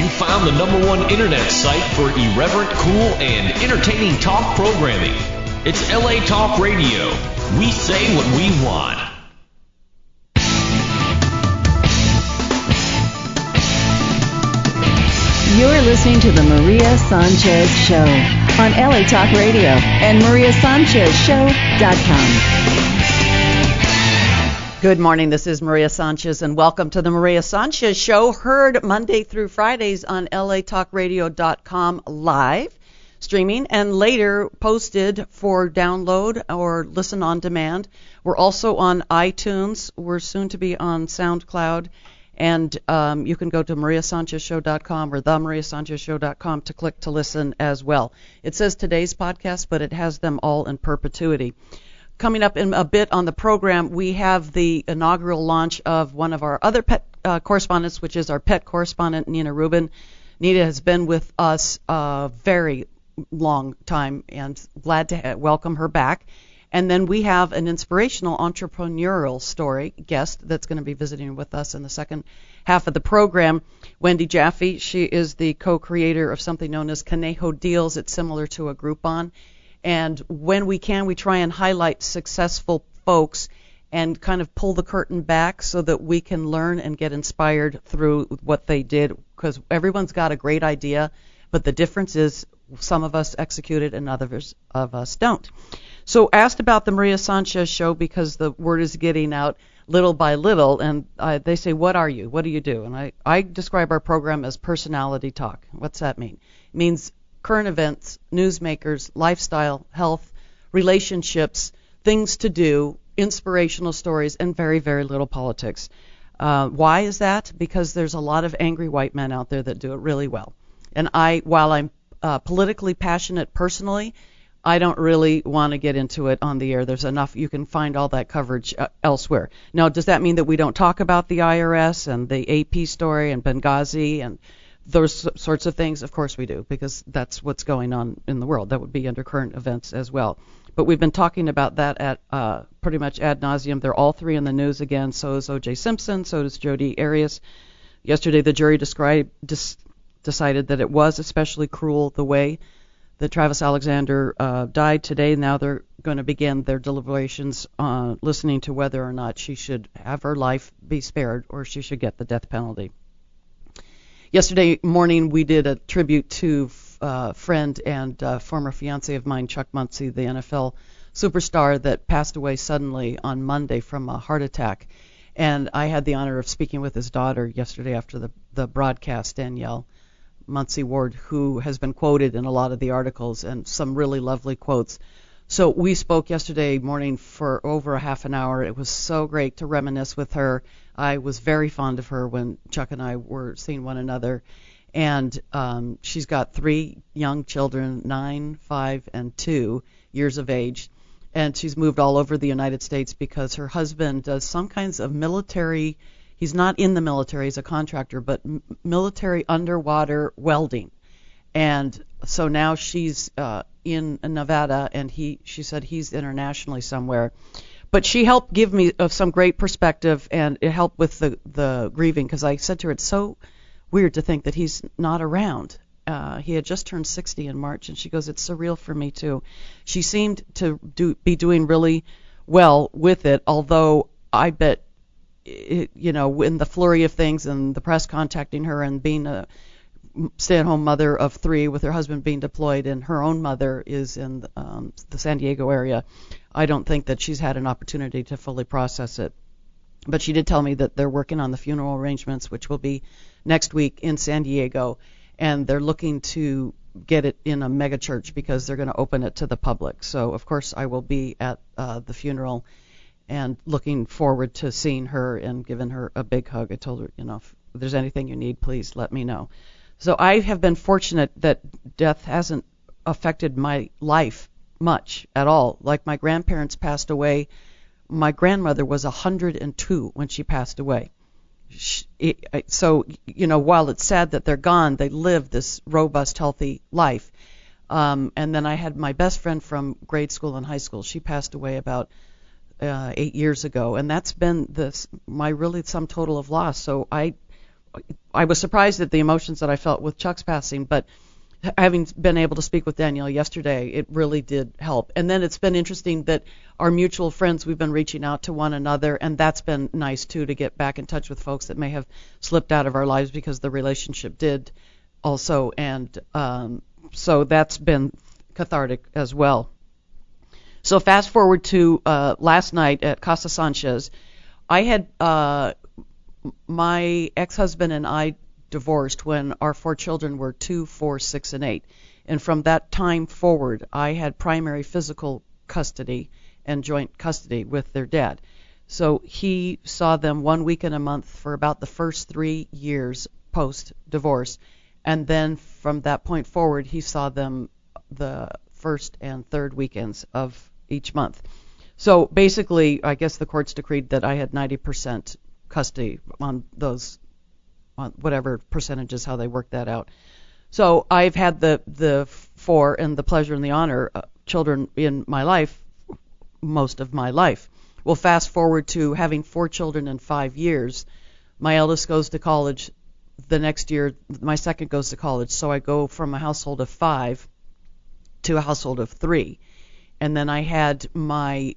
You found the #1 internet site for irreverent, cool, and entertaining talk programming. It's LA Talk Radio. We say what we want. You're listening to the Maria Sanchez Show on LA Talk Radio and MariaSanchezShow.com. Good morning, this is Maria Sanchez, and welcome to the Maria Sanchez Show, heard Monday through Fridays on LATalkRadio.com live, streaming, and later posted for download or listen on demand. We're also on iTunes. We're soon to be on SoundCloud. And you can go to MariaSanchezShow.com or TheMariaSanchezShow.com to click to listen as well. It says today's podcast, but it has them all in perpetuity. Coming up in a bit on the program, we have the inaugural launch of one of our other pet correspondents, which is our pet correspondent, Nina Rubin. Nina has been with us a very long time, and glad to welcome her back. And then we have an inspirational entrepreneurial story guest that's going to be visiting with us in the second half of the program, Wendy Jaffe. She is the co-creator of something known as Conejo Deals. It's similar to a Groupon. And when we can, we try and highlight successful folks and kind of pull the curtain back so that we can learn and get inspired through what they did, because everyone's got a great idea, but the difference is some of us execute it and others of us don't. So asked about the Maria Sanchez Show because the word is getting out little by little, and they say, what are you? What do you do? And I describe our program as personality talk. What's that mean? It means current events, newsmakers, lifestyle, health, relationships, things to do, inspirational stories, and very, very little politics. Why is that? Because there's a lot of angry white men out there that do it really well. And while I'm politically passionate personally, I don't really want to get into it on the air. There's enough. You can find all that coverage elsewhere. Now, does that mean that we don't talk about the IRS and the AP story and Benghazi and those sorts of things? Of course we do, because that's what's going on in the world. That would be under current events as well. But we've been talking about that at pretty much ad nauseum. They're all three in the news again. So is O.J. Simpson. So does Jodi Arias. Yesterday, the jury decided that it was especially cruel the way that Travis Alexander died today. Now they're going to begin their deliberations listening to whether or not she should have her life be spared or she should get the death penalty. Yesterday morning, we did a tribute to friend and former fiancé of mine, Chuck Muncie, the NFL superstar that passed away suddenly on Monday from a heart attack. And I had the honor of speaking with his daughter yesterday after the broadcast, Danielle Muncie Ward, who has been quoted in a lot of the articles, and some really lovely quotes. So we spoke yesterday morning for over a half an hour. It was so great to reminisce with her. I was very fond of her when Chuck and I were seeing one another. And she's got 3 young children, 9, 5, and 2 years of age. And she's moved all over the United States because her husband does some kinds of military. He's not in the military, he's a contractor, but military underwater welding. And so now she's in Nevada, and she said he's internationally somewhere. But she helped give me some great perspective, and it helped with the grieving, because I said to her, it's so weird to think that he's not around. He had just turned 60 in March, and she goes, it's surreal for me too. She seemed to be doing really well with it, although I bet, in the flurry of things and the press contacting her and being a stay-at-home mother of 3 with her husband being deployed and her own mother is in the San Diego area, I don't think that she's had an opportunity to fully process it. But she did tell me that they're working on the funeral arrangements, which will be next week in San Diego, and they're looking to get it in a mega church because they're going to open it to the public. So, of course, I will be at the funeral and looking forward to seeing her and giving her a big hug. I told her, if there's anything you need, please let me know. So I have been fortunate that death hasn't affected my life much at all. Like my grandparents passed away. My grandmother was 102 when she passed away. So, while it's sad that they're gone, they lived this robust, healthy life. And then I had my best friend from grade school and high school. She passed away about 8 years ago, and that's been my really sum total of loss. So I I was surprised at the emotions that I felt with Chuck's passing, but having been able to speak with Danielle yesterday, it really did help. And then it's been interesting that our mutual friends, we've been reaching out to one another, and that's been nice too, to get back in touch with folks that may have slipped out of our lives because the relationship did also. And so that's been cathartic as well. So fast forward to last night at Casa Sanchez. I had my ex-husband and I divorced when our 4 children were 2, 4, 6, and 8. And from that time forward, I had primary physical custody and joint custody with their dad. So he saw them 1 weekend a month for about the first 3 years post-divorce. And then from that point forward, he saw them the first and third weekends of each month. So basically, I guess the courts decreed that I had 90% custody on those, on whatever percentages, how they work that out. So I've had the 4 and the pleasure and the honor children in my life most of my life. Well, fast forward to having 4 children in 5 years. My eldest goes to college the next year. My second goes to college. So I go from a household of 5 to a household of 3. And then I had my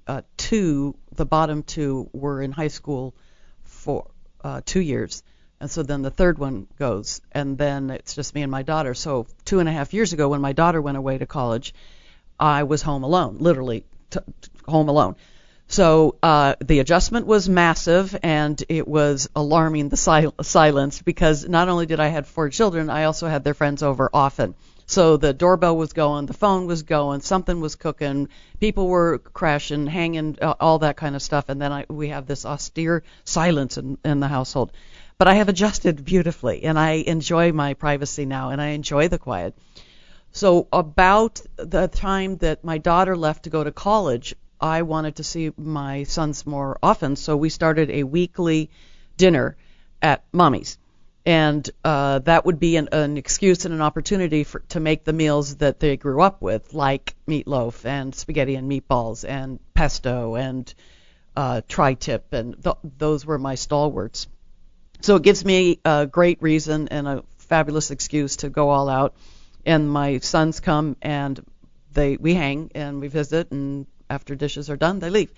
2, the bottom 2 were in high school for 2 years. And so then the third one goes, and then it's just me and my daughter. So 2.5 years ago, when my daughter went away to college, I was home alone, literally home alone. So the adjustment was massive, and it was alarming, the silence, because not only did I have 4 children, I also had their friends over often. So the doorbell was going, the phone was going, something was cooking, people were crashing, hanging, all that kind of stuff, and then we have this austere silence in the household. But I have adjusted beautifully, and I enjoy my privacy now, and I enjoy the quiet. So about the time that my daughter left to go to college, I wanted to see my sons more often, so we started a weekly dinner at Mommy's. And that would be an excuse and an opportunity to make the meals that they grew up with, like meatloaf and spaghetti and meatballs and pesto and tri-tip, and those were my stalwarts. So it gives me a great reason and a fabulous excuse to go all out. And my sons come and we hang and we visit, and after dishes are done, they leave.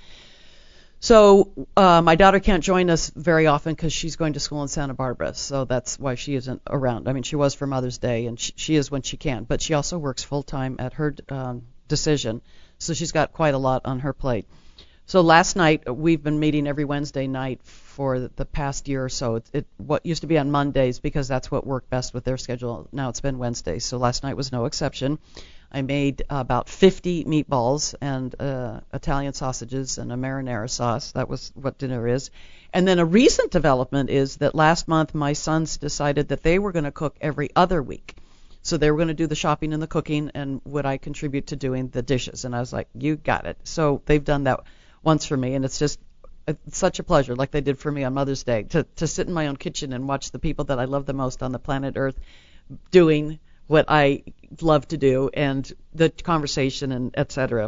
So my daughter can't join us very often because she's going to school in Santa Barbara, so that's why she isn't around. I mean, she was for Mother's Day, and she is when she can, but she also works full-time at her decision, so she's got quite a lot on her plate. So last night, we've been meeting every Wednesday night for the past year or so. What used to be on Mondays, because that's what worked best with their schedule. Now it's been Wednesdays, so last night was no exception. I made about 50 meatballs and Italian sausages and a marinara sauce. That was what dinner is. And then a recent development is that last month my sons decided that they were going to cook every other week. So they were going to do the shopping and the cooking, and would I contribute to doing the dishes? And I was like, you got it. So they've done that once for me, and it's such a pleasure, like they did for me on Mother's Day, to sit in my own kitchen and watch the people that I love the most on the planet Earth doing what I love to do, and the conversation and et cetera.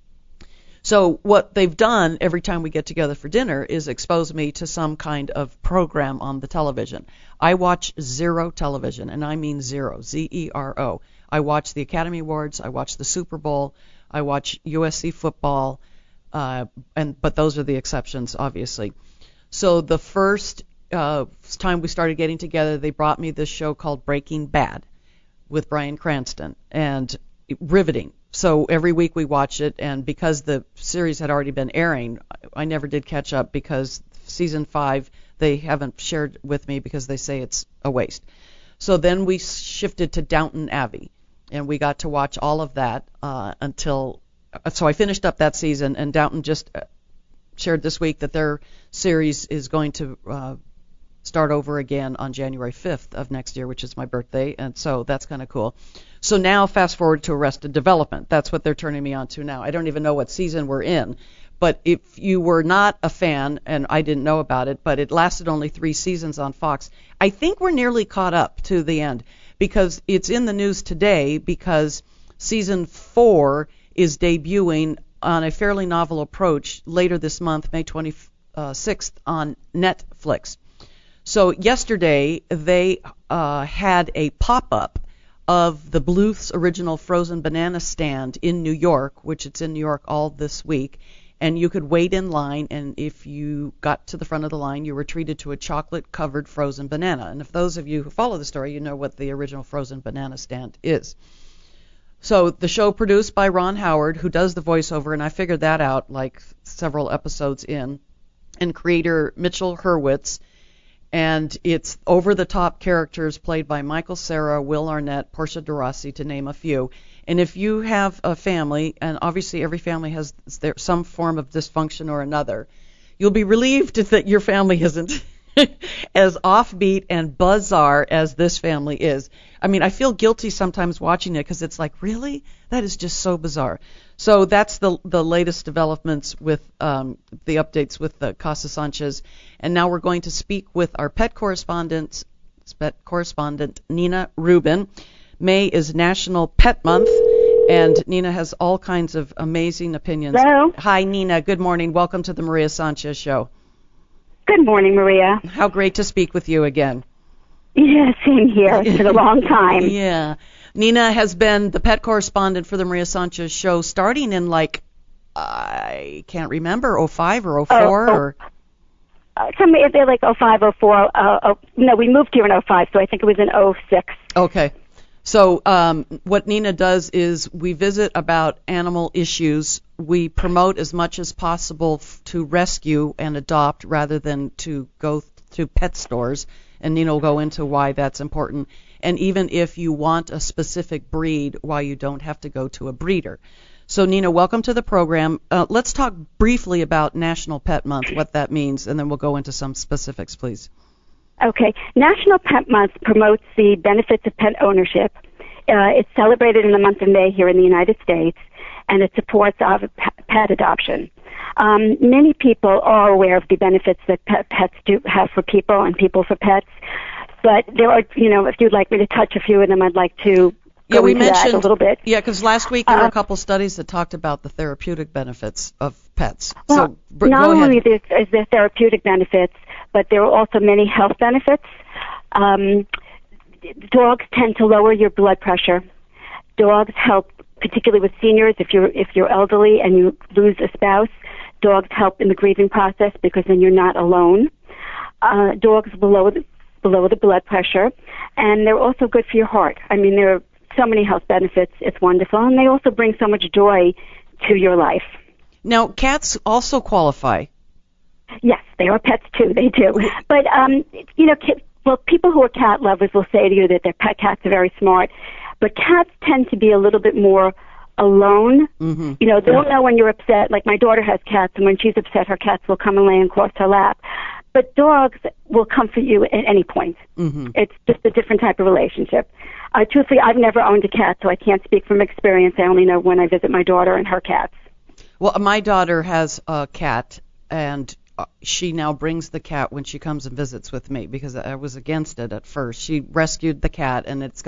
So what they've done every time we get together for dinner is expose me to some kind of program on the television. I watch zero television, and I mean zero, Z-E-R-O. I watch the Academy Awards, I watch the Super Bowl, I watch USC football, but those are the exceptions, obviously. So the first time we started getting together, they brought me this show called Breaking Bad with Bryan Cranston, and riveting. So every week we watch it, and because the series had already been airing, I never did catch up because season 5 they haven't shared with me because they say it's a waste. So then we shifted to Downton Abbey, and we got to watch all of that so I finished up that season, and Downton just shared this week that their series is going to start over again on January 5th of next year, which is my birthday, and so that's kind of cool. So now fast forward to Arrested Development. That's what they're turning me on to now. I don't even know what season we're in, but if you were not a fan, and I didn't know about it, but it lasted only 3 seasons on Fox, I think we're nearly caught up to the end, because it's in the news today because season 4 is debuting on a fairly novel approach later this month, May 26th, on Netflix. So yesterday they had a pop-up of the Bluth's original frozen banana stand in New York, which it's in New York all this week, and you could wait in line, and if you got to the front of the line, you were treated to a chocolate-covered frozen banana. And if those of you who follow the story, you know what the original frozen banana stand is. So the show produced by Ron Howard, who does the voiceover, and I figured that out like several episodes in, and creator Mitchell Hurwitz. And it's over-the-top characters played by Michael Cera, Will Arnett, Portia de Rossi, to name a few. And if you have a family, and obviously every family has some form of dysfunction or another, you'll be relieved that your family isn't as offbeat and bizarre as this family is. I mean, I feel guilty sometimes watching it because it's like, really? That is just so bizarre. So that's the latest developments with the updates with the Casa Sanchez. And now we're going to speak with our pet correspondent Nina Rubin. May is National Pet Month, and Nina has all kinds of amazing opinions. Hello. Hi, Nina. Good morning. Welcome to the Maria Sanchez Show. Good morning, Maria. How great to speak with you again. Yeah, same here. It's been a long time. Yeah. Nina has been the pet correspondent for the Maria Sanchez Show starting in, I can't remember, 05 or 04? Or They're like 05, 04. No, we moved here in 05, so I think it was in 06. Okay. So what Nina does is we visit about animal issues. We promote as much as possible to rescue and adopt rather than to go to pet stores. And Nina will go into why that's important. And even if you want a specific breed, why you don't have to go to a breeder. So Nina, welcome to the program. Let's talk briefly about National Pet Month, what that means, and then we'll go into some specifics, please. Okay. National Pet Month promotes the benefits of pet ownership. It's celebrated in the month of May here in the United States, and it supports pet adoption. Many people are aware of the benefits that pets do have for people and people for pets, but there are, if you'd like me to touch a few of them, I'd like to go into that a little bit. Yeah, because last week there were a couple studies that talked about the therapeutic benefits of pets. Well, so not go ahead. only is there therapeutic benefits, but there are also many health benefits. Dogs tend to lower your blood pressure. Dogs help, particularly with seniors, if you're elderly and you lose a spouse. Dogs help in the grieving process because then you're not alone. Dogs lower the blood pressure, and they're also good for your heart. I mean, there are so many health benefits. It's wonderful, and they also bring so much joy to your life. Now, cats also qualify. Yes, they are pets too. They do. But people who are cat lovers will say to you that their pet cats are very smart, but cats tend to be a little bit more alone. Mm-hmm. They'll know when you're upset. Like my daughter has cats, and when she's upset, her cats will come and lay across her lap. But dogs will comfort you at any point. Mm-hmm. It's just a different type of relationship. Truthfully, I've never owned a cat, so I can't speak from experience. I only know when I visit my daughter and her cats. Well, my daughter has a cat, and she now brings the cat when she comes and visits with me because I was against it at first. She rescued the cat, and it's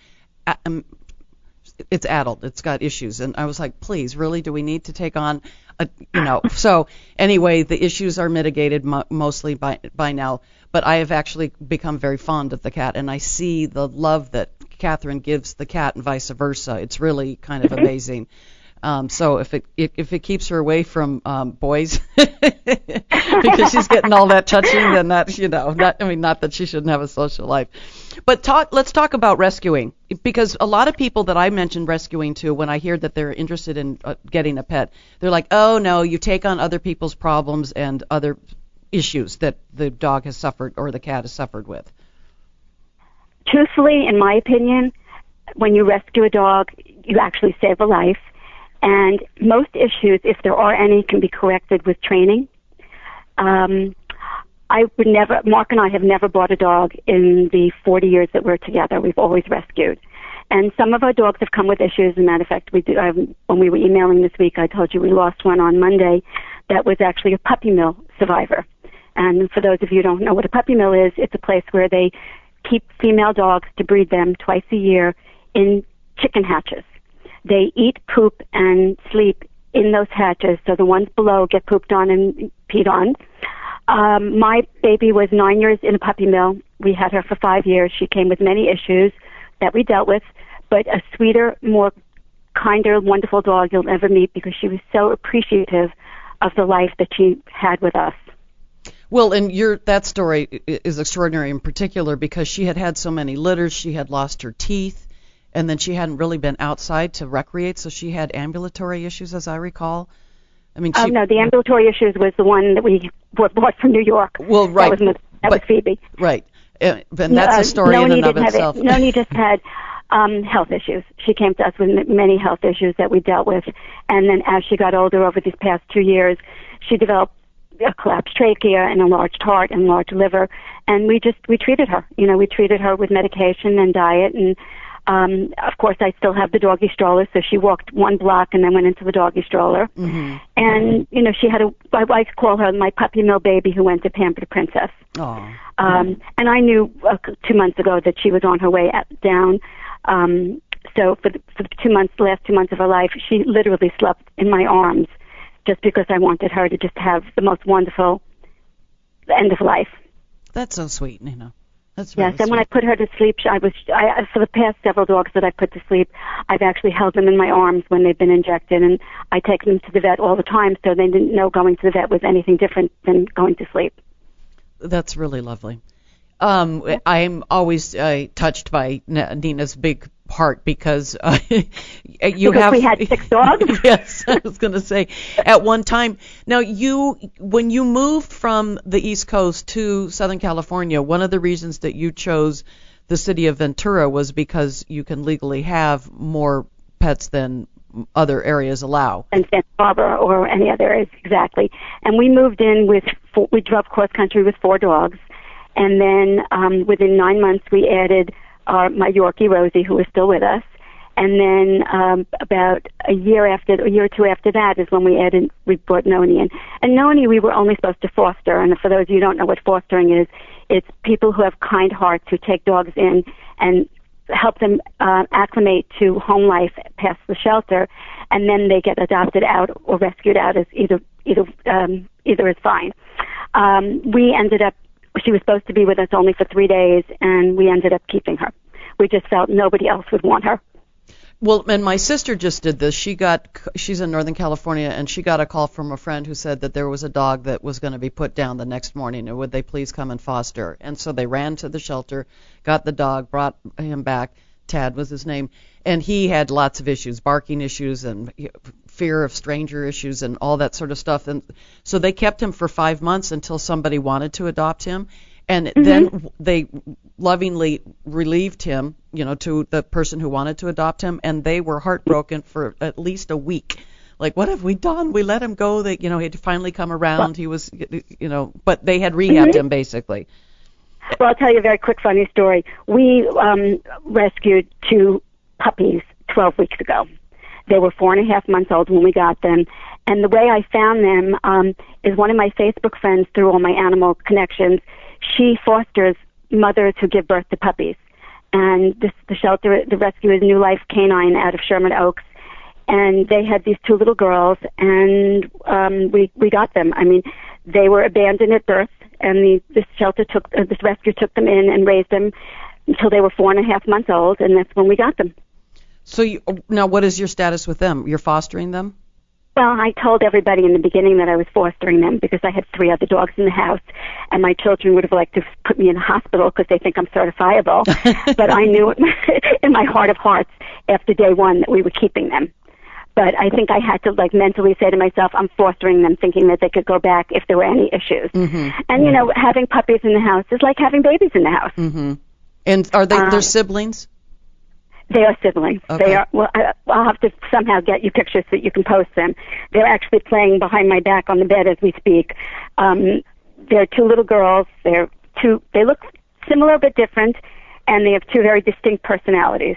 adult. It's got issues. And I was like, please, really, do we need to take on So anyway, the issues are mitigated mostly by now. But I have actually become very fond of the cat, and I see the love that Catherine gives the cat and vice versa. It's really kind of amazing. So if it keeps her away from boys, because she's getting all that touching, then that not that she shouldn't have a social life. But let's talk about rescuing, because a lot of people that I mentioned rescuing to, when I hear that they're interested in getting a pet, they're like, oh no, you take on other people's problems and other issues that the dog has suffered or the cat has suffered with. Truthfully, in my opinion, when you rescue a dog, you actually save a life. And most issues, if there are any, can be corrected with training. Mark and I have never bought a dog in the 40 years that we're together. We've always rescued. And some of our dogs have come with issues. As a matter of fact, when we were emailing this week, I told you we lost one on Monday that was actually a puppy mill survivor. And for those of you who don't know what a puppy mill is, it's a place where they keep female dogs to breed them twice a year in chicken hatches. They eat, poop, and sleep in those hatches, so the ones below get pooped on and peed on. My baby was 9 years in a puppy mill. We had her for 5 years. She came with many issues that we dealt with, but a sweeter, more kinder, wonderful dog you'll ever meet because she was so appreciative of the life that she had with us. Well, and that story is extraordinary in particular because she had so many litters, she had lost her teeth, and then she hadn't really been outside to recreate, so she had ambulatory issues, as I recall. I mean, no, the ambulatory issues was the one that we bought from New York. Well, right. That was Phoebe. Right. And that's a story in and of itself. Noni just had health issues. She came to us with many health issues that we dealt with. And then as she got older over these past 2 years, she developed a collapsed trachea and enlarged heart and enlarged liver. And we treated her. We treated her with medication and diet. And of course, I still have the doggy stroller, so she walked 1 block and then went into the doggy stroller. Mm-hmm. And, she had my wife called her my puppy mill baby who went to pamper the princess. And I knew 2 months ago that she was on her way down. So for the last 2 months of her life, she literally slept in my arms just because I wanted her to just have the most wonderful end of life. That's so sweet, Nina. That's really yes, and sweet. when I put her to sleep, I for the past several dogs that I put to sleep, I've actually held them in my arms when they've been injected, and I take them to the vet all the time, so they didn't know going to the vet was anything different than going to sleep. That's really lovely. I'm always touched by Nina's big heart because we had 6 dogs. Yes, I was going to say at one time. Now, when you moved from the East Coast to Southern California, one of the reasons that you chose the city of Ventura was because you can legally have more pets than other areas allow. And Santa Barbara or any other areas, exactly. And we moved in we drove cross country with 4 dogs. And then within 9 months, we added my Yorkie, Rosie, who is still with us. And then about a year or 2 after that is when we brought Noni in. And Noni we were only supposed to foster. And for those of you who don't know what fostering is, it's people who have kind hearts who take dogs in and help them acclimate to home life past the shelter. And then they get adopted out or rescued out as either is fine. She was supposed to be with us only for 3 days, and we ended up keeping her. We just felt nobody else would want her. Well, and my sister just did this. She's in Northern California, and she got a call from a friend who said that there was a dog that was going to be put down the next morning, and would they please come and foster? And so they ran to the shelter, got the dog, brought him back. Tad was his name, and he had lots of issues, barking issues and fear of stranger issues and all that sort of stuff. And so they kept him for 5 months until somebody wanted to adopt him. And then they lovingly relieved him, to the person who wanted to adopt him. And they were heartbroken for at least a week. Like, what have we done? We let him go. He had finally come around. He was, but they had rehabbed him basically. Well, I'll tell you a very quick funny story. We rescued 2 puppies 12 weeks ago. They were 4.5 months old when we got them. And the way I found them is one of my Facebook friends, through all my animal connections, she fosters mothers who give birth to puppies. And the shelter, the rescue is New Life Canine out of Sherman Oaks. And they had these 2 little girls, and we got them. I mean, they were abandoned at birth, and this rescue took them in and raised them until they were 4.5 months old, and that's when we got them. So now, what is your status with them? You're fostering them? Well, I told everybody in the beginning that I was fostering them because I had 3 other dogs in the house, and my children would have liked to put me in a hospital because they think I'm certifiable. But I knew in my heart of hearts after day 1 that we were keeping them. But I think I had to mentally say to myself, I'm fostering them, thinking that they could go back if there were any issues. Mm-hmm. And having puppies in the house is like having babies in the house. Mm-hmm. And are they their siblings? They are siblings. Okay. They are. Well, I'll have to somehow get you pictures so that you can post them. They're actually playing behind my back on the bed as we speak. They're 2 little girls. They look similar but different, and they have 2 very distinct personalities.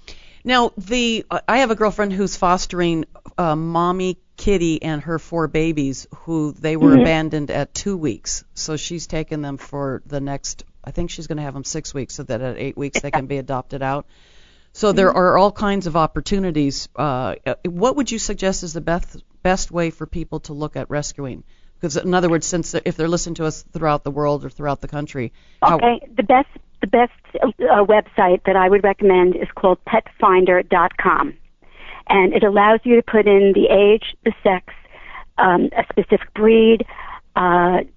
Now, I have a girlfriend who's fostering Mommy Kitty and her 4 babies, who they were abandoned at 2 weeks. So she's taken them for the next, I think she's going to have them 6 weeks, so that at 8 weeks they can be adopted out. So there are all kinds of opportunities. What would you suggest is the best way for people to look at rescuing Because in other words, if they're listening to us throughout the world or throughout the country. Okay, the best website that I would recommend is called PetFinder.com, and it allows you to put in the age, the sex, a specific breed, and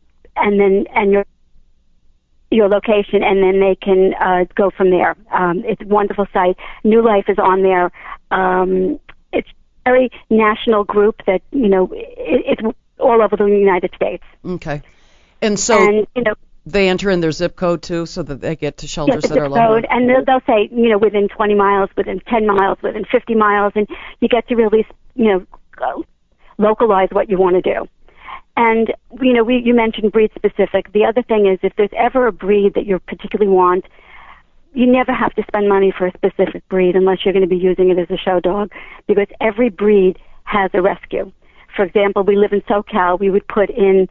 your location, and then they can go from there. It's a wonderful site. New Life is on there. It's a very national group that, it's all over the United States. Okay. And so they enter in their zip code, too, so that they get to shelters that are local? Code, and they'll say, within 20 miles, within 10 miles, within 50 miles, and you get to really, localize what you want to do. And, you mentioned breed specific. The other thing is if there's ever a breed that you particularly want, you never have to spend money for a specific breed unless you're going to be using it as a show dog, because every breed has a rescue. For example, we live in SoCal. We would put in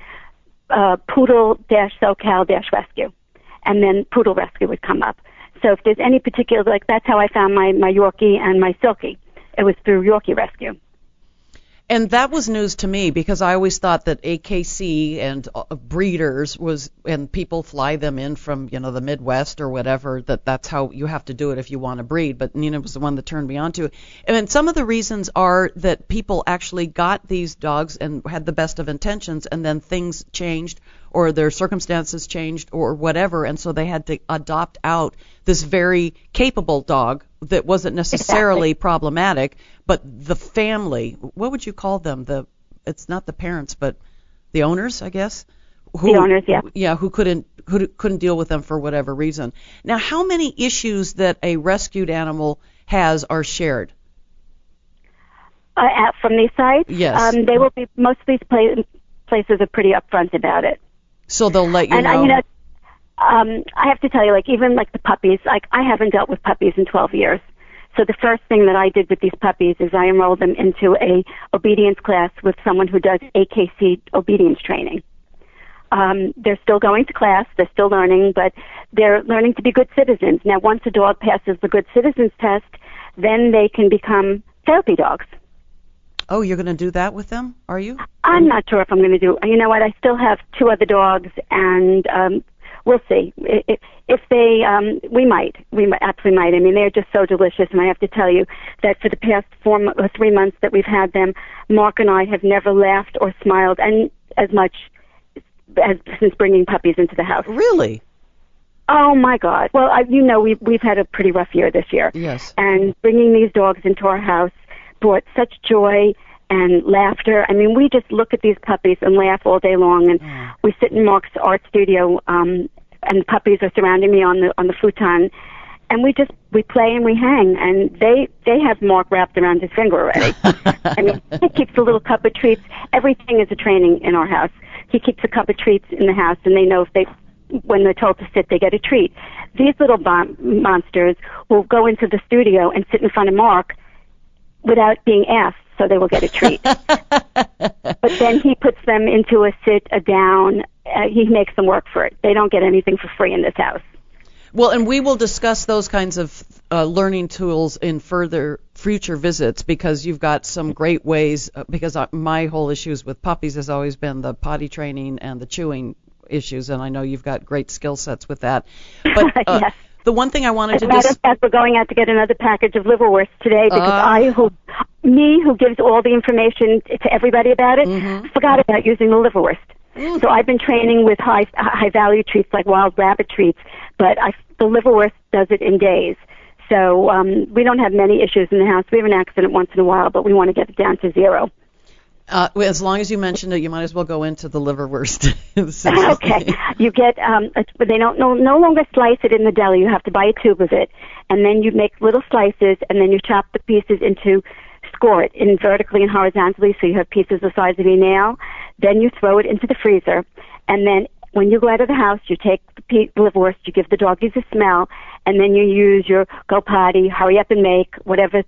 Poodle-SoCal-Rescue, and then Poodle Rescue would come up. So if there's any particular, that's how I found my Yorkie and my Silkie. It was through Yorkie Rescue. And that was news to me because I always thought that AKC and breeders and people fly them in from, the Midwest or whatever, that's how you have to do it if you want to breed. But Nina was the one that turned me on to it. And then some of the reasons are that people actually got these dogs and had the best of intentions, and then things changed or their circumstances changed or whatever, and so they had to adopt out this very capable dog that wasn't necessarily problematic, but the family, what would you call them? It's not the parents, but the owners, I guess. The owners, yeah. Yeah, who couldn't deal with them for whatever reason. Now, how many issues that a rescued animal has are shared? From these sites? Yes. They will be, most of these places are pretty upfront about it. So they'll let you know. I have to tell you, even the puppies, I haven't dealt with puppies in 12 years. So the first thing that I did with these puppies is I enrolled them into a obedience class with someone who does AKC obedience training. They're still going to class, they're still learning, but they're learning to be good citizens. Now, once a dog passes the good citizens test, then they can become therapy dogs. Oh, you're going to do that with them, are you? I'm not sure if I'm going to do. You know what? I still have 2 other dogs, and we'll see. If they, we absolutely might. I mean, they're just so delicious, and I have to tell you that for the past 4 or 3 months that we've had them, Mark and I have never laughed or smiled and as much as since bringing puppies into the house. Really? Oh my God! Well, we've had a pretty rough year this year. Yes. And bringing these dogs into our house brought such joy and laughter. I mean, we just look at these puppies and laugh all day long. And we sit in Mark's art studio, and the puppies are surrounding me on the futon, and we play and we hang. And they have Mark wrapped around his finger already. I mean, he keeps a little cup of treats. Everything is a training in our house. He keeps a cup of treats in the house, and they know when they're told to sit, they get a treat. These little monsters will go into the studio and sit in front of Mark without being asked, so they will get a treat. But then he puts them into a sit, a down. He makes them work for it. They don't get anything for free in this house. Well, and we will discuss those kinds of learning tools in future visits, because you've got some great ways, because my whole issues with puppies has always been the potty training and the chewing issues, and I know you've got great skill sets with that. But yes. The one thing I wanted to As a matter of fact, we're going out to get another package of liverwurst today, because who gives all the information to everybody about it, forgot about using the liverwurst. So I've been training with high value treats like wild rabbit treats, but the liverwurst does it in days. So we don't have many issues in the house. We have an accident once in a while, but we want to get it down to 0. As long as you mentioned it, you might as well go into the liverwurst. Okay. You get, they don't no longer slice it in the deli. You have to buy a tube of it, and then you make little slices, and then you chop the pieces score it in vertically and horizontally, so you have pieces the size of your nail. Then you throw it into the freezer, and then when you go out of the house, you take the liverwurst, you give the doggies a smell, and then you use your go potty, hurry up and make, whatever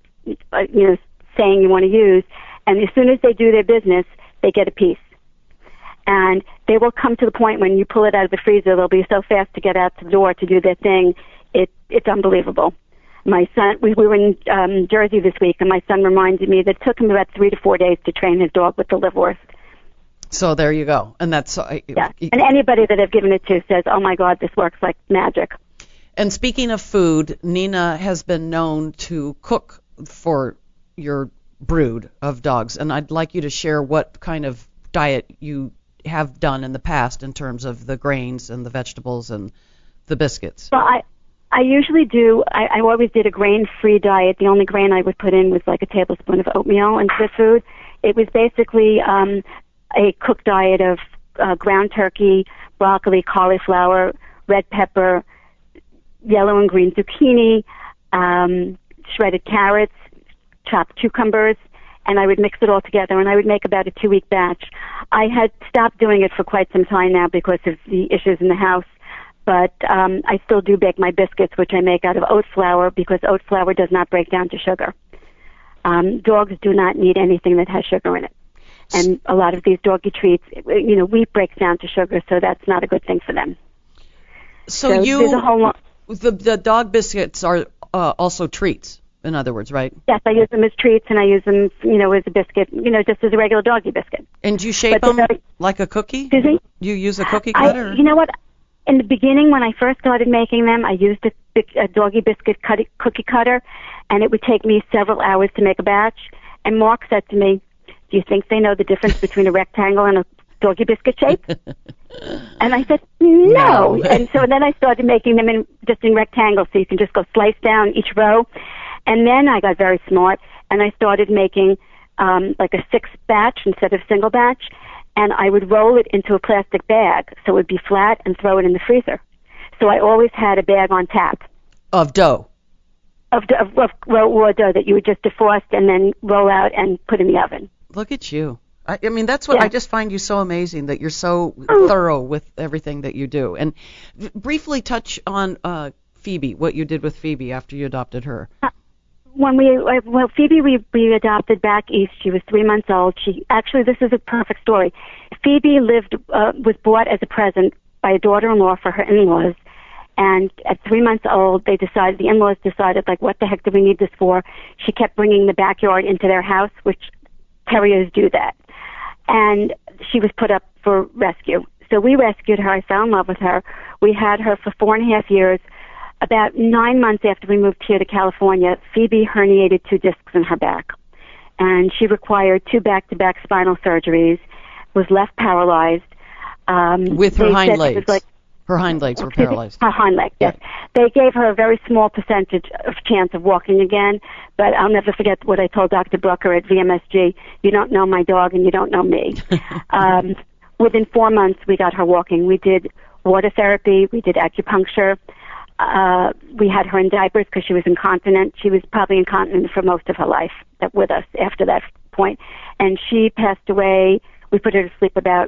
saying you want to use. And as soon as they do their business, they get a piece. And they will come to the point when you pull it out of the freezer, they'll be so fast to get out the door to do their thing. It's unbelievable. My son, we were in Jersey this week, and my son reminded me that it took him about 3 to 4 days to train his dog with the liverwurst. So there you go. And that's yeah. And anybody that I've given it to says, "Oh my God, this works like magic." And speaking of food, Nina has been known to cook for your brood of dogs, and I'd like you to share what kind of diet you have done in the past in terms of the grains and the vegetables and the biscuits. Well, I usually do. I always did a grain-free diet. The only grain I would put in was like a tablespoon of oatmeal into the food. It was basically a cooked diet of ground turkey, broccoli, cauliflower, red pepper, yellow and green zucchini, shredded carrots, chopped cucumbers, and I would mix it all together, and I would make about a 2-week batch. I had stopped doing it for quite some time now because of the issues in the house, but I still do bake my biscuits, which I make out of oat flour, because oat flour does not break down to sugar. Dogs do not need anything that has sugar in it. And a lot of these doggy treats, wheat breaks down to sugar, so that's not a good thing for them. So there's a whole lot. The dog biscuits are also treats, in other words, right? Yes, I use them as treats, and I use them, as a biscuit, just as a regular doggy biscuit. And do you shape them like a cookie? Excuse me? You use a cookie cutter? You know what? In the beginning, when I first started making them, I used a doggy biscuit cookie cutter, and it would take me several hours to make a batch. And Mark said to me, "Do you think they know the difference between a rectangle and a doggy biscuit shape?" And I said, no. And so then I started making them in rectangles, so you can just go slice down each row. And then I got very smart, and I started making like a 6 batch instead of single batch, and I would roll it into a plastic bag so it would be flat and throw it in the freezer. So I always had a bag on tap. Of dough? Of raw dough that you would just defrost and then roll out and put in the oven. Look at you. I mean, that's what I just find you so amazing, that you're so thorough with everything that you do. And briefly touch on Phoebe, what you did with Phoebe after you adopted her. Phoebe we adopted back east. She was 3 months old. This is a perfect story. Phoebe was bought as a present by a daughter-in-law for her in-laws. And at 3 months old, the in-laws decided, like, what the heck do we need this for? She kept bringing the backyard into their house, which terriers do that. And she was put up for rescue. So we rescued her. I fell in love with her. We had her for 4.5 years. About 9 months after we moved here to California, Phoebe herniated 2 discs in her back. And she required 2 back-to-back spinal surgeries, was left paralyzed. With her hind legs. Her hind legs were paralyzed. Her hind legs, yes. They gave her a very small percentage of chance of walking again, but I'll never forget what I told Dr. Brucker at VMSG. You don't know my dog and you don't know me. Within 4 months, we got her walking. We did water therapy. We did acupuncture. We had her in diapers because she was incontinent. She was probably incontinent for most of her life with us after that point. And she passed away. We put her to sleep about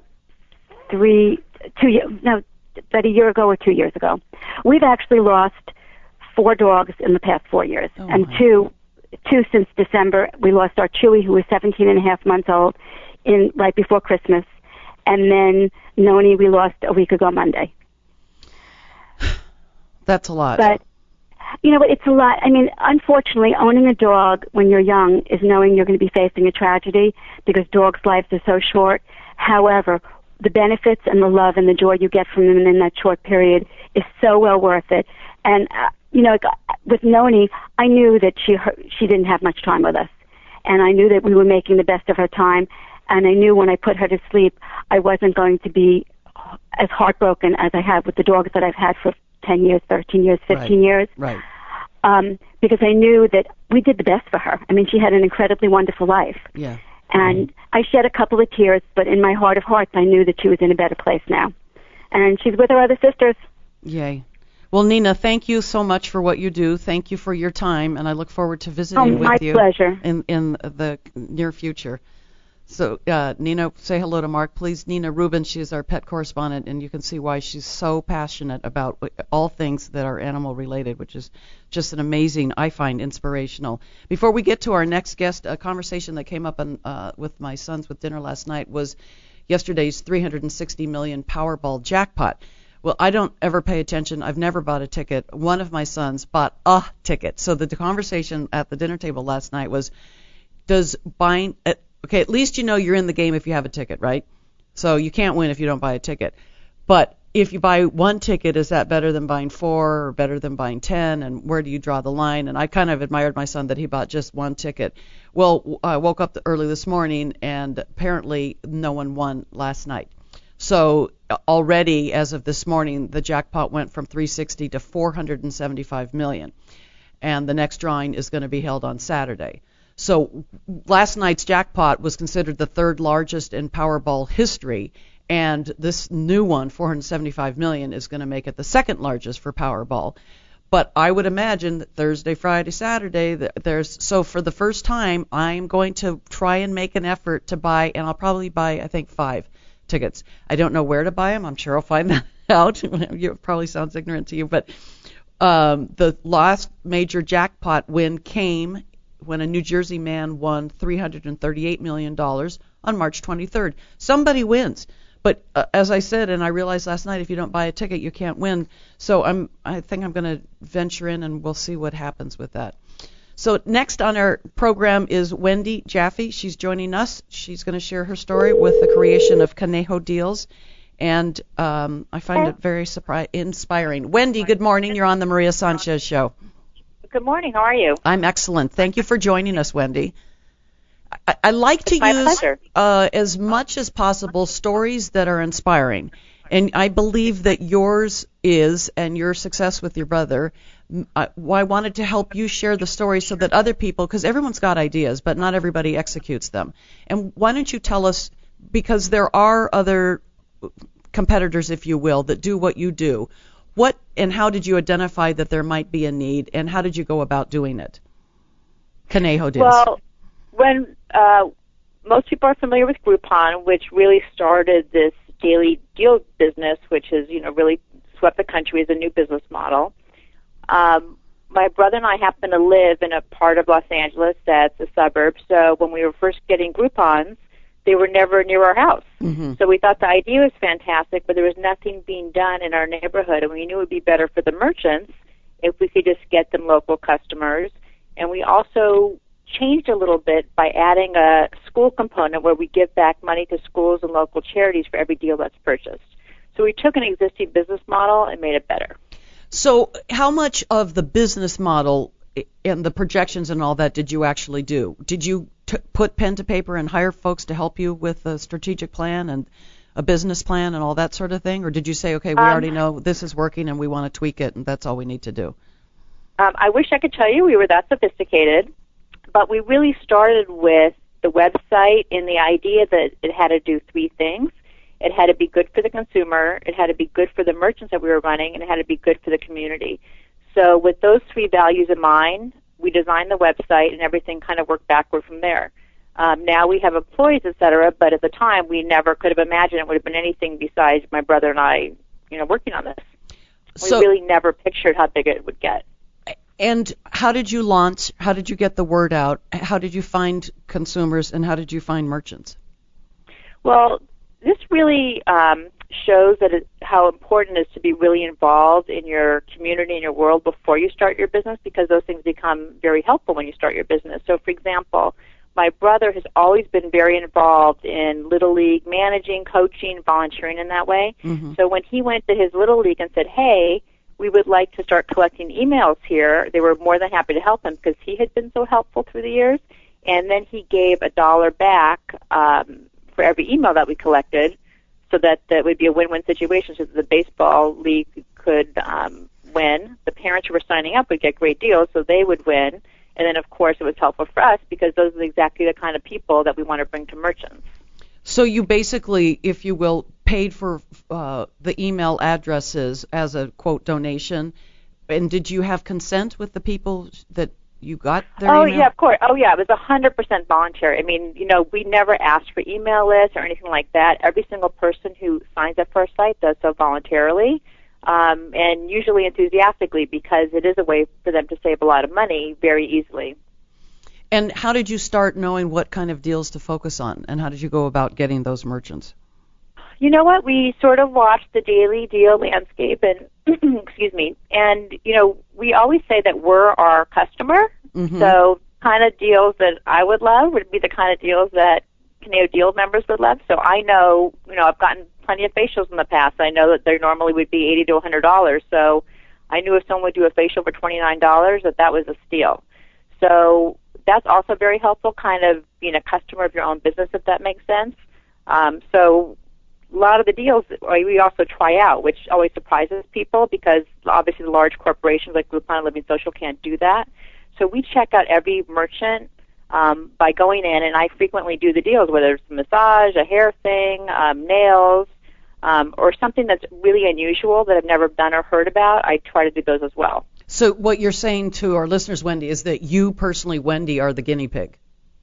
about a year ago or 2 years ago. We've actually lost 4 dogs in the past 4 years, and two since December. We lost our Chewy, who was 17 and a half months old, right before Christmas, and then Noni we lost a week ago Monday. That's a lot. But it's a lot. I mean, unfortunately, owning a dog when you're young is knowing you're going to be facing a tragedy, because dogs' lives are so short. However, the benefits and the love and the joy you get from them in that short period is so well worth it. And, with Noni, I knew that she didn't have much time with us. And I knew that we were making the best of her time. And I knew when I put her to sleep, I wasn't going to be as heartbroken as I have with the dogs that I've had for 10 years, 13 years, 15 years. Right. Because I knew that we did the best for her. I mean, she had an incredibly wonderful life. Yeah. And I shed a couple of tears, but in my heart of hearts, I knew that she was in a better place now. And she's with her other sisters. Yay. Well, Nina, thank you so much for what you do. Thank you for your time, and I look forward to visiting with you pleasure. in the near future. So, Nina, say hello to Mark, please. Nina Rubin, she is our pet correspondent, and you can see why she's so passionate about all things that are animal-related, which is just an amazing, I find, inspirational. Before we get to our next guest, a conversation that came up with my sons with dinner last night was yesterday's $360 million Powerball jackpot. Well, I don't ever pay attention. I've never bought a ticket. One of my sons bought a ticket. So the conversation at the dinner table last night was, okay, at least you know you're in the game if you have a ticket, right? So you can't win if you don't buy a ticket. But if you buy one ticket, is that better than buying 4 or better than buying 10? And where do you draw the line? And I kind of admired my son that he bought just one ticket. Well, I woke up early this morning, and apparently no one won last night. So already, as of this morning, the jackpot went from 360 to 475 million. And the next drawing is going to be held on Saturday. So last night's jackpot was considered the third largest in Powerball history. And this new one, 475 million, is going to make it the second largest for Powerball. But I would imagine that Thursday, Friday, Saturday, so for the first time, I'm going to try and make an effort to buy, and I'll probably buy, I think, 5 tickets. I don't know where to buy them. I'm sure I'll find that out. It probably sounds ignorant to you, but the last major jackpot win came when a New Jersey man won $338 million on March 23rd. Somebody wins. But as I said, and I realized last night, if you don't buy a ticket, you can't win. So I think I'm going to venture in, and we'll see what happens with that. So next on our program is Wendy Jaffe. She's joining us. She's going to share her story with the creation of Conejo Deals. And I find it very inspiring. Wendy, good morning. You're on the Maria Sanchez Show. Good morning. How are you? I'm excellent. Thank you for joining us, Wendy. I like to use, as much as possible, stories that are inspiring. And I believe that yours is, and your success with your brother, I wanted to help you share the story so that other people, because everyone's got ideas, but not everybody executes them. And why don't you tell us, because there are other competitors, if you will, that do what you do. What and how did you identify that there might be a need, and how did you go about doing it? Conejo Deals. Well, when most people are familiar with Groupon, which really started this daily deal business, which has really swept the country as a new business model. My brother and I happen to live in a part of Los Angeles that's a suburb, so when we were first getting Groupons, they were never near our house. Mm-hmm. So we thought the idea was fantastic, but there was nothing being done in our neighborhood, and we knew it would be better for the merchants if we could just get them local customers. And we also changed a little bit by adding a school component where we give back money to schools and local charities for every deal that's purchased. So we took an existing business model and made it better. So how much of the business model and the projections and all that did you actually do? Did you put pen to paper and hire folks to help you with a strategic plan and a business plan and all that sort of thing? Or did you say, okay, we already know this is working and we want to tweak it and that's all we need to do? I wish I could tell you we were that sophisticated, but we really started with the website and the idea that it had to do 3 things. It had to be good for the consumer, it had to be good for the merchants that we were running, and it had to be good for the community. So with those 3 values in mind, we designed the website, and everything kind of worked backward from there. Now we have employees, et cetera, but at the time we never could have imagined it would have been anything besides my brother and I, working on this. We really never pictured how big it would get. And how did you launch? How did you get the word out? How did you find consumers, and how did you find merchants? Well, this really shows that how important it is to be really involved in your community and your world before you start your business, because those things become very helpful when you start your business. So, for example, my brother has always been very involved in Little League, managing, coaching, volunteering in that way. Mm-hmm. So when he went to his Little League and said, hey, we would like to start collecting emails here, they were more than happy to help him because he had been so helpful through the years. And then he gave $1 back for every email that we collected, so that would be a win-win situation, so that the baseball league could win. The parents who were signing up would get great deals, so they would win. And then, of course, it was helpful for us because those are exactly the kind of people that we want to bring to merchants. So you basically, if you will, paid for the email addresses as a, quote, donation. And did you have consent with the people that you got their email? Yeah, of course. Oh, yeah, it was 100% voluntary. I mean, we never asked for email lists or anything like that. Every single person who signs up for our site does so voluntarily, and usually enthusiastically, because it is a way for them to save a lot of money very easily. And how did you start knowing what kind of deals to focus on, and how did you go about getting those merchants? You know what? We sort of watched the daily deal landscape, and excuse me, and we always say that we're our customer. Mm-hmm. So kind of deals that I would love would be the kind of deals that Kineo Deal members would love. So I know, I've gotten plenty of facials in the past. I know that they normally would be $80 to $100. So I knew if someone would do a facial for $29, that was a steal. So that's also very helpful, kind of being a customer of your own business, if that makes sense. So a lot of the deals we also try out, which always surprises people because obviously the large corporations like Groupon and Living Social can't do that. So we check out every merchant by going in, and I frequently do the deals, whether it's a massage, a hair thing, nails, or something that's really unusual that I've never done or heard about. I try to do those as well. So what you're saying to our listeners, Wendy, is that you personally, Wendy, are the guinea pig.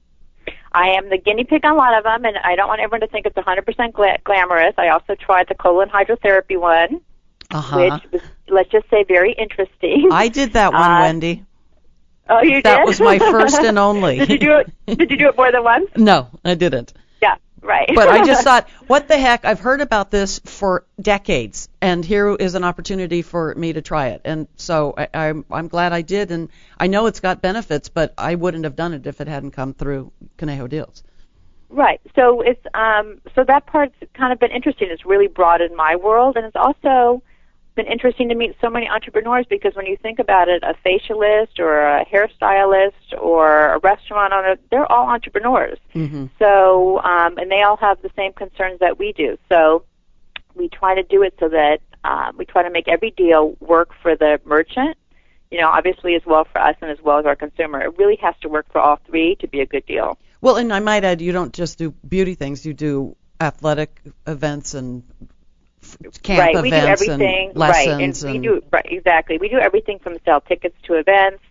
I am the guinea pig on a lot of them, and I don't want everyone to think it's 100% glamorous. I also tried the colon hydrotherapy one, which was, let's just say, very interesting. I did that one, Wendy. Oh, you did? That was my first and only. Did you do it more than once? No, I didn't. Yeah, right. But I just thought, what the heck? I've heard about this for decades, and here is an opportunity for me to try it. And so I'm glad I did, and I know it's got benefits, but I wouldn't have done it if it hadn't come through Conejo Deals. Right. So it's so that part's kind of been interesting. It's really broadened my world, and it's also been interesting to meet so many entrepreneurs because when you think about it, a facialist or a hairstylist or a restaurant owner, they're all entrepreneurs. Mm-hmm. So, and they all have the same concerns that we do. So we try to do it so that we try to make every deal work for the merchant, obviously as well for us and as well as our consumer. It really has to work for all three to be a good deal. Well, and I might add, you don't just do beauty things, you do athletic events and camp right, we do everything. And lessons. Right, and we do exactly. We do everything from sell tickets to events,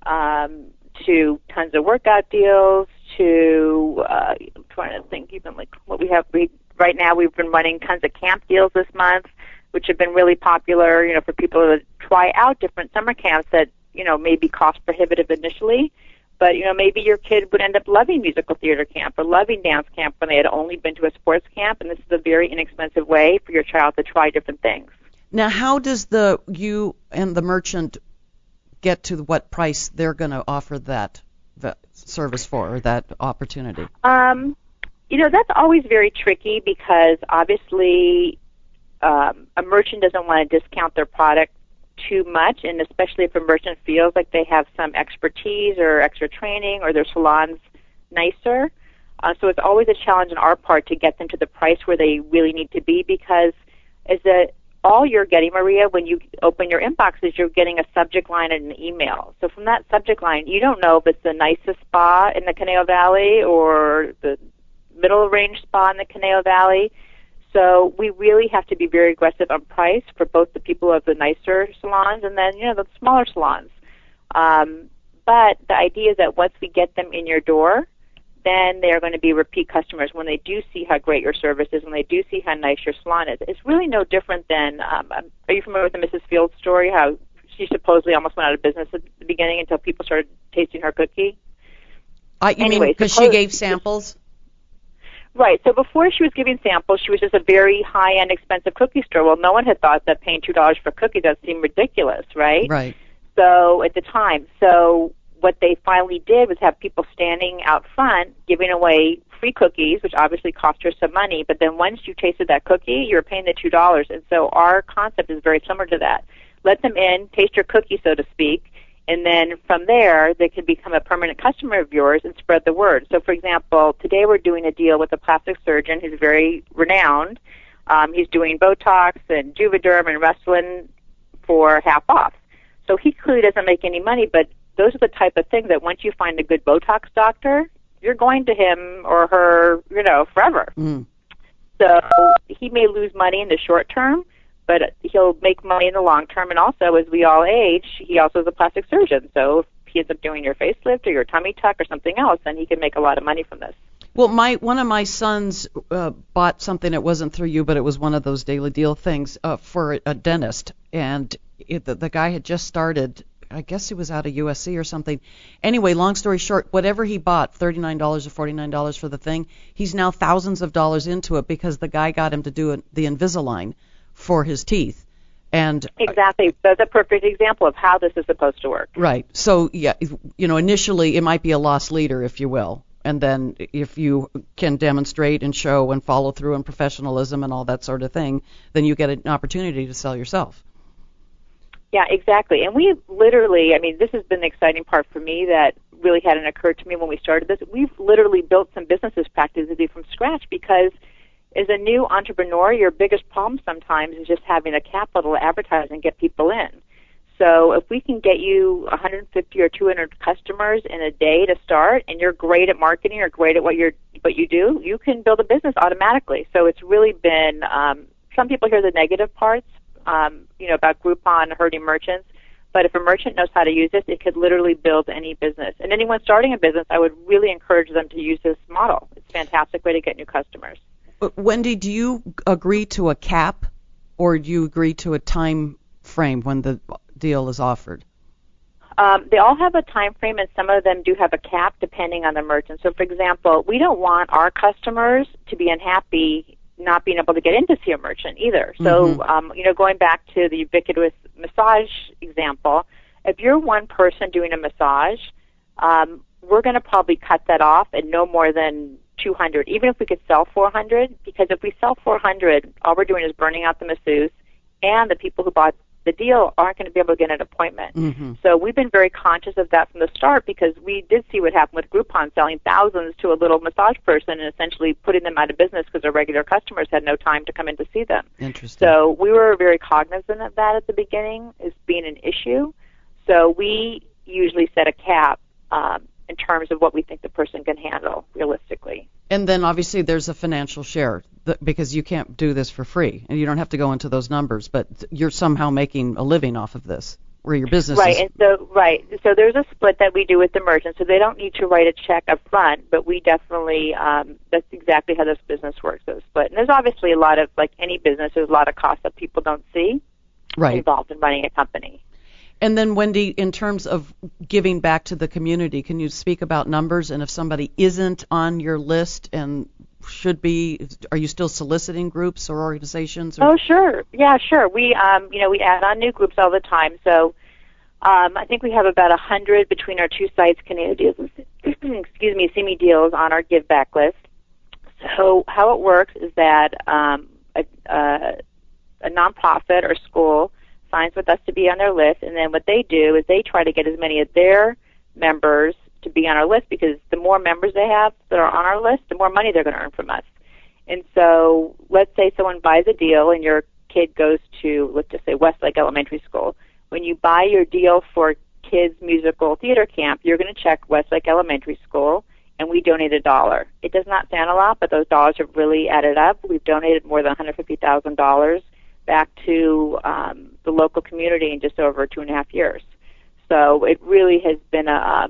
to tons of workout deals, to I'm trying to think even like what we have. Right now we've been running tons of camp deals this month, which have been really popular. For people to try out different summer camps that may be cost prohibitive initially. But, maybe your kid would end up loving musical theater camp or loving dance camp when they had only been to a sports camp, and this is a very inexpensive way for your child to try different things. Now, how does you and the merchant get to what price they're going to offer that service for or that opportunity? That's always very tricky because obviously a merchant doesn't want to discount their product too much, and especially if a merchant feels like they have some expertise or extra training or their salon's nicer. So it's always a challenge on our part to get them to the price where they really need to be because all you're getting, Maria, when you open your inbox is you're getting a subject line and an email. So from that subject line, you don't know if it's the nicest spa in the Conejo Valley or the middle range spa in the Conejo Valley. So we really have to be very aggressive on price for both the people of the nicer salons and then, the smaller salons. But the idea is that once we get them in your door, then they're going to be repeat customers when they do see how great your service is, when they do see how nice your salon is. It's really no different than, are you familiar with the Mrs. Fields story, how she supposedly almost went out of business at the beginning until people started tasting her cookie? Because she gave samples? Right. So before she was giving samples, she was just a very high-end, expensive cookie store. Well, no one had thought that paying $2 for cookies, that seemed ridiculous, right? Right. So at the time, what they finally did was have people standing out front giving away free cookies, which obviously cost her some money. But then once you tasted that cookie, you were paying the $2. And so our concept is very similar to that. Let them in, taste your cookie, so to speak. And then from there, they can become a permanent customer of yours and spread the word. So, for example, today we're doing a deal with a plastic surgeon who's very renowned. He's doing Botox and Juvederm and Restylane for half off. So he clearly doesn't make any money, but those are the type of things that once you find a good Botox doctor, you're going to him or her, forever. Mm. So he may lose money in the short term, but he'll make money in the long term. And also, as we all age, he also is a plastic surgeon. So if he ends up doing your facelift or your tummy tuck or something else, then he can make a lot of money from this. Well, one of my sons bought something. It wasn't through you, but it was one of those daily deal things for a dentist. And the guy had just started. I guess he was out of USC or something. Anyway, long story short, whatever he bought, $39 or $49 for the thing, he's now thousands of dollars into it because the guy got him to do the Invisalign for his teeth. And exactly. That's a perfect example of how this is supposed to work. Right. So, yeah, initially it might be a lost leader, if you will. And then if you can demonstrate and show and follow through and professionalism and all that sort of thing, then you get an opportunity to sell yourself. Yeah, exactly. And we literally, I mean, this has been the exciting part for me that really hadn't occurred to me when we started this. We've literally built some businesses practically from scratch because as a new entrepreneur, your biggest problem sometimes is just having the capital to advertise and get people in. So if we can get you 150 or 200 customers in a day to start, and you're great at marketing or great at what you do, you can build a business automatically. So it's really been, some people hear the negative parts, about Groupon hurting merchants. But if a merchant knows how to use this, it could literally build any business. And anyone starting a business, I would really encourage them to use this model. It's a fantastic way to get new customers. Wendy, do you agree to a cap, or do you agree to a time frame when the deal is offered? They all have a time frame, and some of them do have a cap depending on the merchant. So, for example, we don't want our customers to be unhappy not being able to get in to see a merchant either. So, going back to the ubiquitous massage example, if you're one person doing a massage, we're going to probably cut that off at no more than 200, even if we could sell 400, because if we sell 400, all we're doing is burning out the masseuse, and the people who bought the deal aren't going to be able to get an appointment. Mm-hmm. So we've been very conscious of that from the start because we did see what happened with Groupon selling thousands to a little massage person and essentially putting them out of business because their regular customers had no time to come in to see them. Interesting. So we were very cognizant of that at the beginning as being an issue. So we usually set a cap in terms of what we think the person can handle realistically. And then obviously there's a financial share because you can't do this for free, and you don't have to go into those numbers, but you're somehow making a living off of this, where your business right, is... So there's a split that we do with the merchant, so they don't need to write a check up front, but we definitely, that's exactly how this business works, those split. And there's obviously a lot of, like any business, there's a lot of costs that people don't see involved in running a company. And then, Wendy, in terms of giving back to the community, can you speak about numbers? And if somebody isn't on your list and should be, are you still soliciting groups or organizations? Oh, sure. Yeah, sure. We, we add on new groups all the time. So I think we have about 100 between our two sites, Conejo Deals and CME Deals, on our Give Back list. So how it works is that a nonprofit or school signs with us to be on their list, and then what they do is they try to get as many of their members to be on our list, because the more members they have that are on our list, the more money they're going to earn from us. And so let's say someone buys a deal and your kid goes to, let's just say, Westlake Elementary School. When you buy your deal for kids' musical theater camp, you're going to check Westlake Elementary School, and we donate $1. It does not sound a lot, but those dollars have really added up. We've donated more than $150,000 back to the local community in just over 2.5 years. So it really has been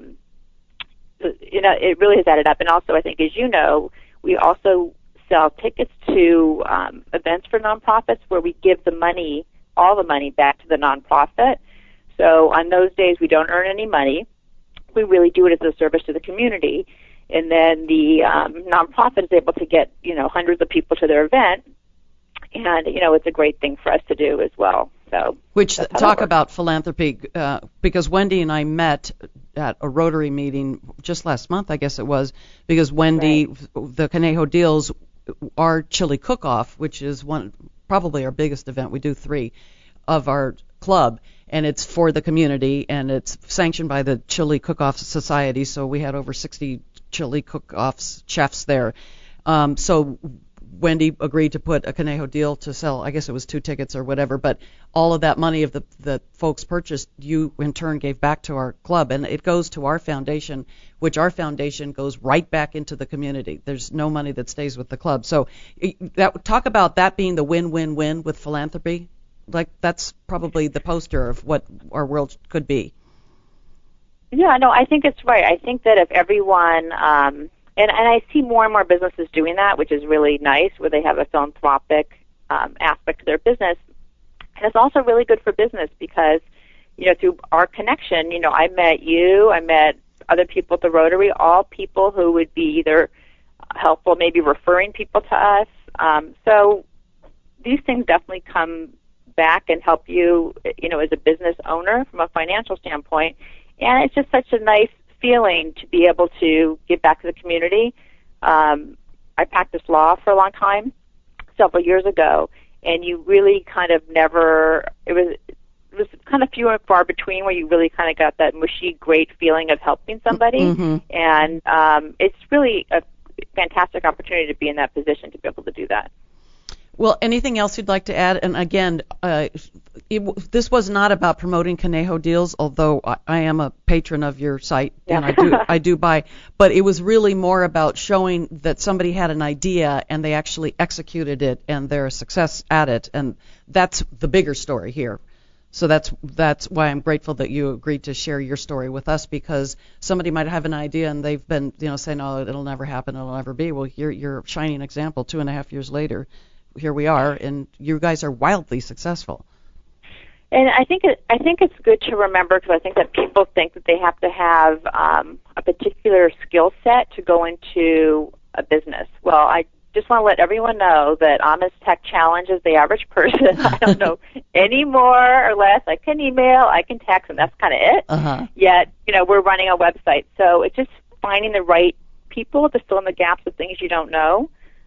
it really has added up. And also, I think, as you know, we also sell tickets to events for nonprofits where we give the money, all the money, back to the nonprofit. So on those days, we don't earn any money. We really do it as a service to the community. And then the nonprofit is able to get, hundreds of people to their event. And, it's a great thing for us to do as well. So, which, talk about philanthropy, because Wendy and I met at a Rotary meeting just last month, I guess it was, because Wendy, the Conejo Deals, our chili cook-off, which is probably our biggest event, we do 3 of our club, and it's for the community, and it's sanctioned by the Chili Cook-Off Society, so we had over 60 chili cook-offs chefs there. So Wendy agreed to put a Conejo deal to sell, I guess it was 2 tickets or whatever, but all of that money of the folks purchased, you in turn gave back to our club, and it goes to our foundation, which our foundation goes right back into the community. There's no money that stays with the club. So talk about that being the win-win-win with philanthropy. Like, that's probably the poster of what our world could be. Yeah, no, I think it's right. I think that if everyone... And I see more and more businesses doing that, which is really nice, where they have a philanthropic aspect to their business. And it's also really good for business because, through our connection, I met you, I met other people at the Rotary, all people who would be either helpful, maybe referring people to us. So these things definitely come back and help you, as a business owner from a financial standpoint. And it's just such a nice feeling to be able to give back to the community. I practiced law for a long time, several years ago, and you really kind of never, it was kind of few and far between where you really kind of got that mushy, great feeling of helping somebody. Mm-hmm. And it's really a fantastic opportunity to be in that position to be able to do that. Well, anything else you'd like to add? And again, this was not about promoting Conejo Deals, although I am a patron of your site, and I do buy. But it was really more about showing that somebody had an idea and they actually executed it, and they're a success at it, and that's the bigger story here. So that's why I'm grateful that you agreed to share your story with us, because somebody might have an idea and they've been, saying, "Oh, it'll never happen, it'll never be." Well, you're a shining example. 2.5 years later, here we are, and you guys are wildly successful. And I think it's good to remember, because I think that people think that they have to have a particular skill set to go into a business. Well, I just want to let everyone know that I'm as tech challenged as the average person. I don't know any more or less. I can email, I can text, and that's kind of it. Uh-huh. Yet, we're running a website, so it's just finding the right people to fill in the gaps of things you don't know.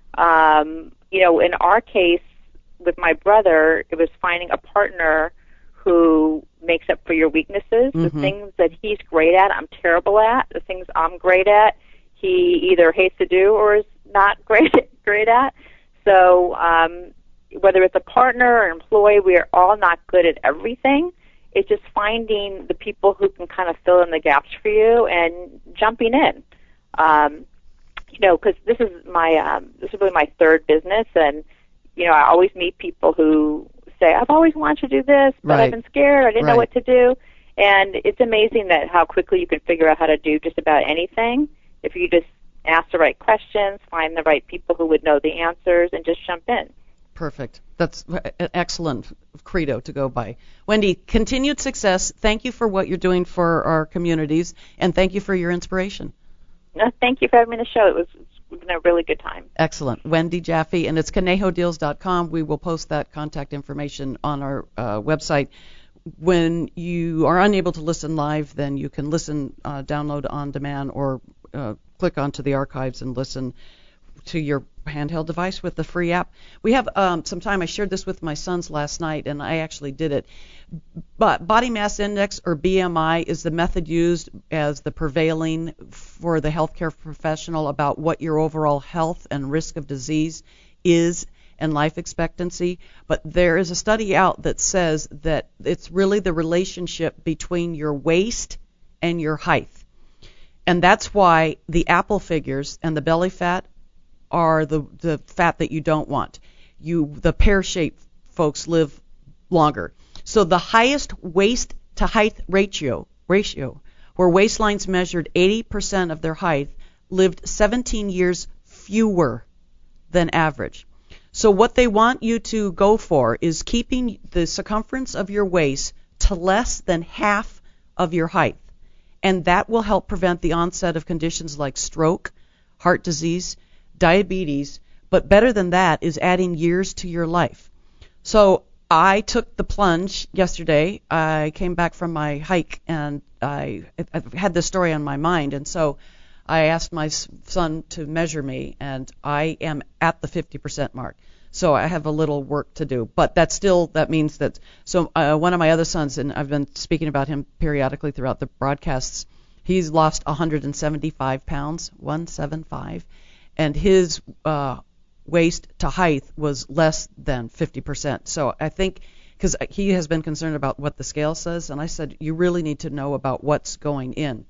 In our case, with my brother, it was finding a partner who makes up for your weaknesses. Mm-hmm. The things that he's great at, I'm terrible at. The things I'm great at, he either hates to do or is not great at. So whether it's a partner or an employee, we are all not good at everything. It's just finding the people who can kind of fill in the gaps for you and jumping in. Because this is really my third business, and I always meet people who say, "I've always wanted to do this, but I've been scared. I didn't know what to do." And it's amazing that how quickly you can figure out how to do just about anything if you just ask the right questions, find the right people who would know the answers, and just jump in. Perfect. That's an excellent credo to go by. Wendy, continued success. Thank you for what you're doing for our communities, and thank you for your inspiration. No, thank you for having me on the show. It's been a really good time. Excellent. Wendy Jaffe, and it's ConejoDeals.com. We will post that contact information on our website. When you are unable to listen live, then you can listen, download on demand, or click onto the archives and listen to your handheld device with the free app. We have some time. I shared this with my sons last night, and I actually did it. But body mass index, or BMI, is the method used as the prevailing for the healthcare professional about what your overall health and risk of disease is and life expectancy. But there is a study out that says that it's really the relationship between your waist and your height. And that's why the Apple figures and the belly fat are the fat that you don't want. The pear-shaped folks live longer. So the highest waist to height ratio, where waistlines measured 80% of their height, lived 17 years fewer than average. So what they want you to go for is keeping the circumference of your waist to less than half of your height. And that will help prevent the onset of conditions like stroke, heart disease, diabetes, but better than that is adding years to your life. So I took the plunge yesterday. I came back from my hike, and I had this story on my mind, and so I asked my son to measure me, and I am at the 50% mark. So I have a little work to do, but that means that. So one of my other sons, and I've been speaking about him periodically throughout the broadcasts, he's lost 175 pounds, 175, and his waist to height was less than 50%. So I think, because he has been concerned about what the scale says, and I said, you really need to know about what's going in.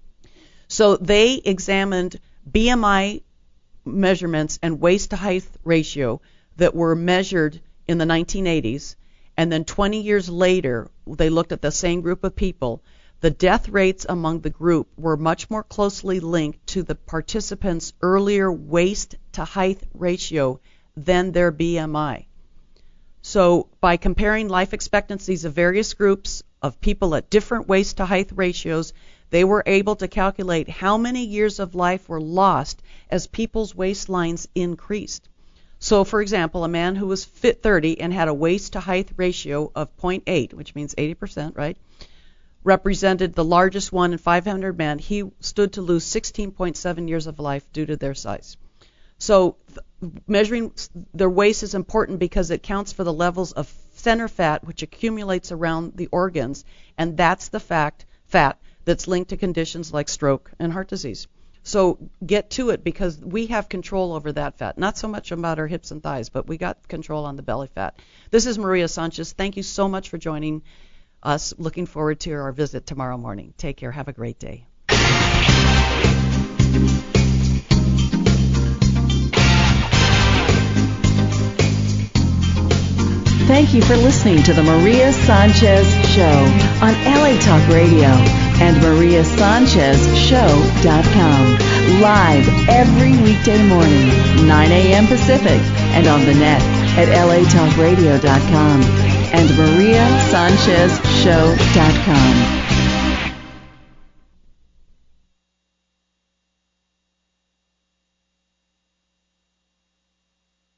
So they examined BMI measurements and waist to height ratio that were measured in the 1980s, and then 20 years later, they looked at the same group of people. The death rates among the group were much more closely linked to the participants' earlier waist to height ratio than their BMI. So by comparing life expectancies of various groups of people at different waist to height ratios, they were able to calculate how many years of life were lost as people's waistlines increased. So, for example, a man who was 30 and had a waist to height ratio of 0.8, which means 80%, right, represented the largest one in 500 men. He stood to lose 16.7 years of life due to their size. So measuring their waist is important because it counts for the levels of center fat which accumulates around the organs, and that's the fat that's linked to conditions like stroke and heart disease. So get to it, because we have control over that fat. Not so much about our hips and thighs, but we got control on the belly fat. This is Maria Sanchez. Thank you so much for joining us. Looking forward to our visit tomorrow morning. Take care. Have a great day. Thank you for listening to the Maria Sanchez Show on LA Talk Radio and MariaSanchezShow.com. Live every weekday morning, 9 a.m. Pacific, and on the net at LATalkRadio.com and MariaSanchezShow.com.